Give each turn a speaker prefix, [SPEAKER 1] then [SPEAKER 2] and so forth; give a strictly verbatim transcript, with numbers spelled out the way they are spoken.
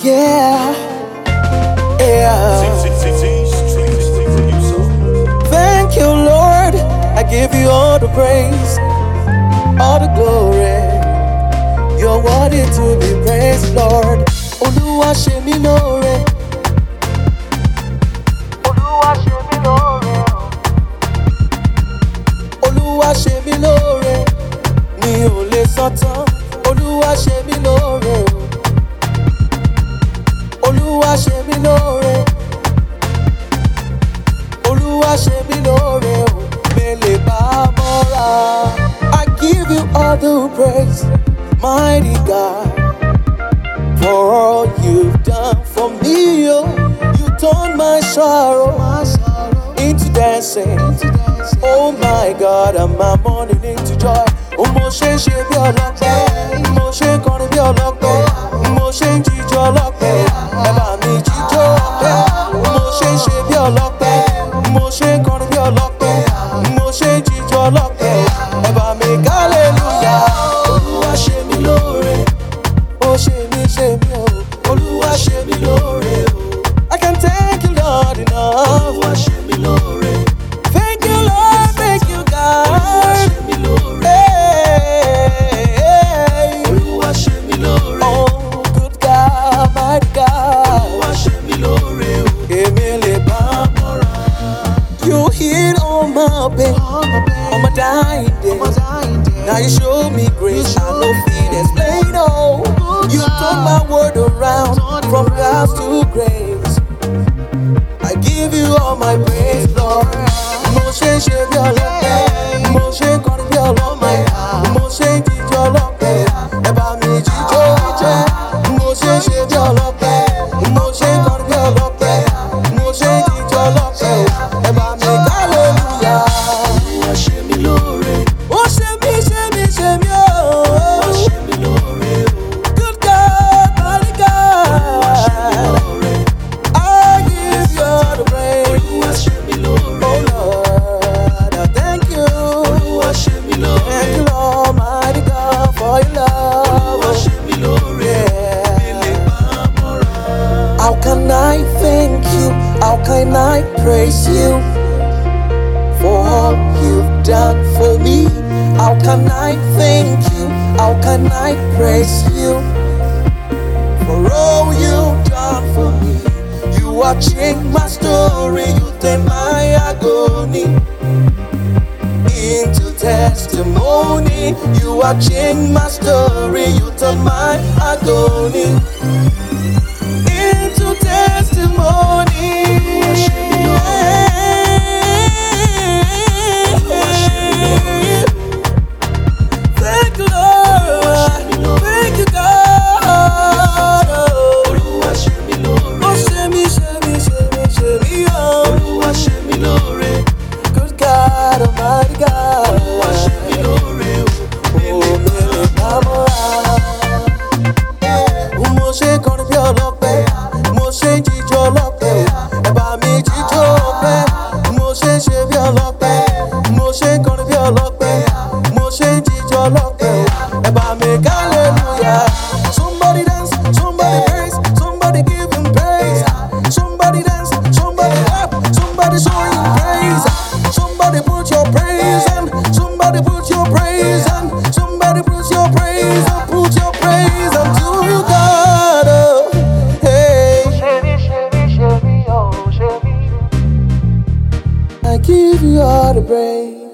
[SPEAKER 1] Yeah, yeah. Thank you, Lord. I give you all the praise, all the glory. You're worthy to be praised, Lord. Olúwa ṣe mí lóore. Olúwa ṣe mí lóore. Olúwa ṣe mí lóore. Mi ò lè sọ tán. Olúwa ṣe mí lóore. Olúwa ṣe mí lóore. Olúwa ṣe mí lóore. Mele bá mọ́ra. I give you all the praise, mighty God, for all you've done for me. Oh, you turned my sorrow into dancing. Oh my God, and my morning into joy. Oh, mo ṣe ń ṣe bí ọlọ́pẹ́, mo ṣe ń kọrin bí ọlọ́pẹ́, mo ṣe ń jíjọ ọlọ́pẹ́, ẹ bá mi jíjọ ọpẹ́. Mo ṣe ń ṣe bí ọlọ́pẹ́, mo ṣe ń kọrin bí ọlọ́pẹ́, mo ṣe ń jíjọ ọlọ́pẹ́, ẹ bá mi hallelujah. Olúwa ṣe mí lóore, ó ṣe mí ṣe mí o. Olúwa ṣe mí lóore o. I can't thank you, Lord, enough. Olúwa ṣe mí lóore. Thank you, Lord, thank you, God. Olúwa ṣe mí lóore. Olúwa ṣe mí lóore. Oh, good God, mighty God. Olúwa ṣe mí lóore o. Èmi lè bá mọ́ra. You heal all my pain, all my dying day. Now you show me grace, I no fit explain. Oh, you turn my world around from grass to grace. I give you all my praise, Lord. Mo ṣe ń ṣe bí ọlọ́pẹ́, mo ṣe ń kọrin bí ọlọ́pẹ́, mo ṣe ń jíjọ ọlọ́pẹ́, ẹ bá mi jíjọ jẹ́. Mo ṣe ń ṣe bí ọlọ́pẹ́, mo ṣe ń kọrin bí ọlọ́pẹ́, mo ṣe ń jíjọ ọlọ́pẹ́, ẹ bá mi hallelujah. Olúwa ṣe mí lóore. Ó ṣe mí ṣe mí ṣe mí o. Olúwa ṣe mí lóore o. Good God, mighty God. Olúwa ṣe mí lóore. I give you all the praise. Olúwa ṣe mí lóore. Oh Lord, I thank you. Olúwa ṣe mí lóore. Thank you, Lord, mighty God, for your love. Olúwa ṣe mí lóore. How can I thank you? How can I praise you for all you've done for me? How can I thank you? How can I praise you for all you've done for me? You have changed my story, you turn my agony into testimony. You have changed my story, you turn my agony into testimony. Thank you, Lord. Thank you, God. Olúwa ṣe mí lóore. Ó ṣe mí, ṣe mí, ṣe mí, ṣe mí, oh. Olúwa ṣe mí lóore. Good God, Almighty God. Olúwa ṣe mí lóore. Oh, mele bá mọ́ra. Mo ṣe ń kọrin bí ọlọ́pẹ́, mo ṣe ń jíjọ ọlọ́pẹ́, ẹ bá mi jíjọ ọpẹ́. Mo ṣe ń ṣe bí ọlọ́pẹ́, mo ṣe ń kọrin bí ọlọ́pẹ́, mo ṣe ń jíjọ ọlọ́pẹ́, ẹ bá mi hallelujah. Somebody dance, somebody praise, somebody give him praise. Somebody dance, somebody clap, somebody show him praise. Somebody put your praise on, somebody put your praise on, somebody put your praise on, put your praise on to you, God. Oh, hey. I give you all the praise.